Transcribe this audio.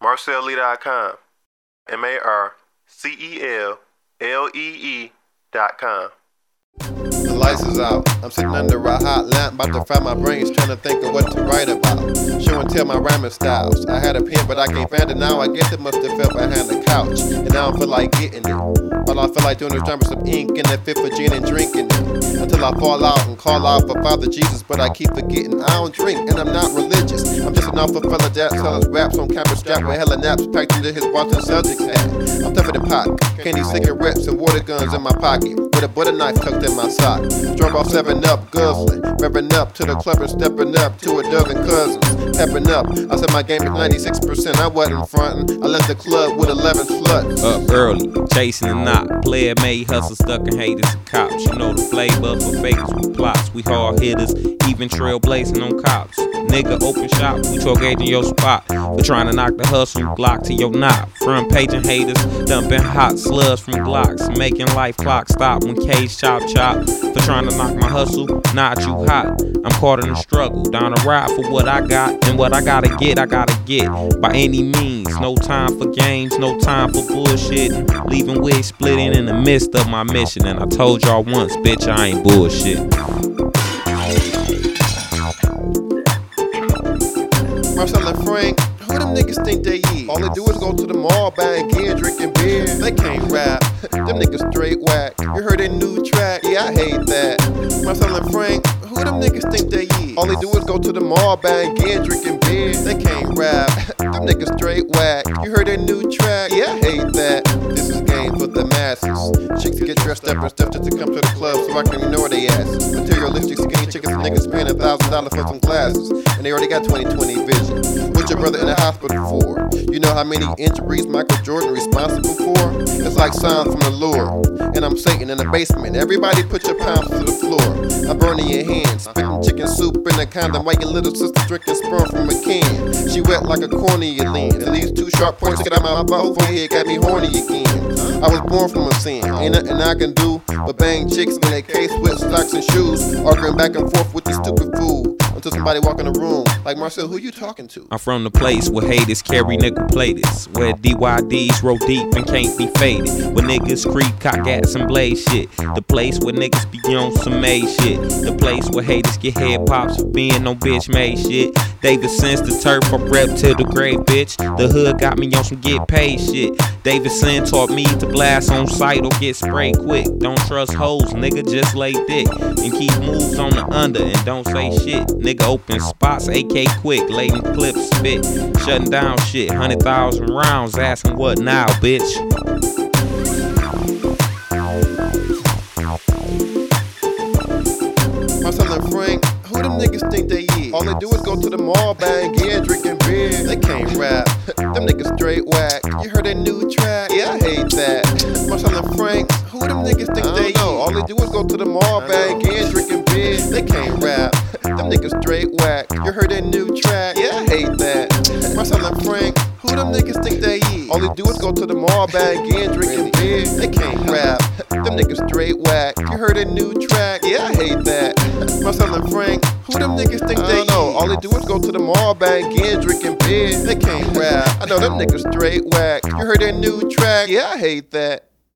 Marcellee.com. MarcelLee.com. The lights is out. I'm sitting under a hot lamp, about to fry my brains, trying to think of what to write about. Show and tell my rhyming styles. I had a pen, but I can't find it now. I guess it must have fell behind the couch, and I don't feel like getting it. All I feel like doing is dropping some ink in that fifth of gin and drinking it until I fall out and call out for Father Jesus. But I keep forgetting I don't drink, and I'm not religious. I'm just an alpha fella that sells raps on campus strap with hella naps packed into his Boston Celtics hat. I'm tougher than Pac, candy cigarettes and water guns in my pocket, with a butter knife tucked in my sock. Drunk off 7-Up, guzzling, revving up to the club and stepping up to a dozen cousins, pepping up. I said my game is 96%, I wasn't frontin'. I left the club with 11 sluts. Up early, chasing the knot, player made hustle, stuck in haters and cops. You know the flavor for fakers, we plots, we hard hitters, even trailblazing on cops. Nigga, open shop, we talk agent your spot. For trying to knock the hustle, Glock to your knot. Front paging haters, dumping hot slugs from Glocks, making life clock stop when cage chop chop. For trying to knock my hustle, not you hot. I'm caught in a struggle, down a ride for what I got, and what I gotta get by any means. No time for games, no time for bullshitting. Leaving wigs splitting in the midst of my mission. And I told y'all once, bitch, I ain't bullshit. Marcel and Frank, who them niggas think they is? All they do is go to the mall, buying gear, drinking beer. They can't rap, them niggas straight whack. You heard their new track? Yeah, I hate that. Marcel and Frank, who them niggas think they is? All they do is go to the mall, buying gear, drinking beer. They can't rap, them niggas straight whack. You heard their new track? Yeah, I hate that. This is game for the masses. Chicks get dressed up and stuff just to come to the club so I can ignore they asses. Materialistic skinny chickens and niggas paying $1,000 for some glasses, and they already got 20/20 vision. What's your brother in the hospital for? You know how many injuries Michael Jordan responsible for? It's like signs from the Lord, and I'm Satan in the basement. Everybody put your palms to the floor. I'm burning your hands, spitting chicken soup in a condom while your little sister drinking sperm from a can. She wet like a cornea lens, and these two sharp points sticking out my mouth forehead got me horny again. I was born from a sin, ain't nothing I can do but bang chicks in their case with socks and shoes, arguing back and forth with this stupid fool. Until somebody walk in the room, like, Marcel, who you talking to? I'm from the place where haters carry nickel platers, where DYDs roll deep and can't be faded, where niggas creep, cock gas and blaze shit. The place where niggas be on some made shit. The place where haters get head pops for being no bitch made shit. Davidson the turf from rep to the grave, bitch. The hood got me on some get paid shit. Davidson taught me to blast on sight or get sprayed quick. Don't trust hoes, nigga, just lay dick. And keep moves on the under and don't say shit. Nigga open spots, AK quick, laying clips, spit. Shutting down shit, 100,000 rounds, asking what now, bitch. Marcel and Frank, who them niggas think they is? All they do is go to the mall, buying gear, drinking beer. They can't rap, them niggas straight whack. You heard their new track? Yeah, I hate that. Marcel and Frank, who them niggas think they is? All they do is go to the mall, buying gear, drinking beer. They can't rap, them niggas straight whack. You heard their new track? Yeah, I hate that. Marcel and Frank, who them niggas think they is? All they do is go to the mall, buying gear, drinking beer. They can't rap, them niggas straight whack. You heard their new track? Yeah, I hate that. Marcel and Frank, who them niggas think they is? All they do is go to the mall, buying gear, drinking beer. They can't rap. I know them niggas straight whack. You heard their new track? Yeah, I hate that.